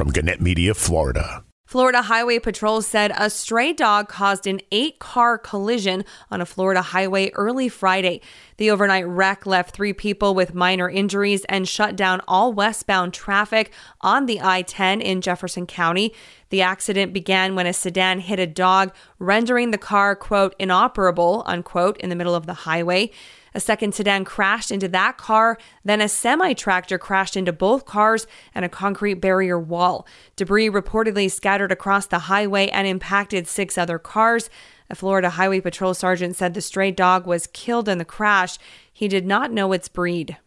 from Gannett Media, Florida. Florida Highway Patrol said a stray dog caused an 8-car collision on a Florida highway early Friday. The overnight wreck left 3 people with minor injuries and shut down all westbound traffic on the I-10 in Jefferson County. The accident began when a sedan hit a dog, rendering the car, quote, inoperable, unquote, in the middle of the highway. A second sedan crashed into that car, then a semi-tractor crashed into both cars and a concrete barrier wall. Debris reportedly scattered across the highway and impacted 6 other cars. A Florida Highway Patrol sergeant said the stray dog was killed in the crash. He did not know its breed.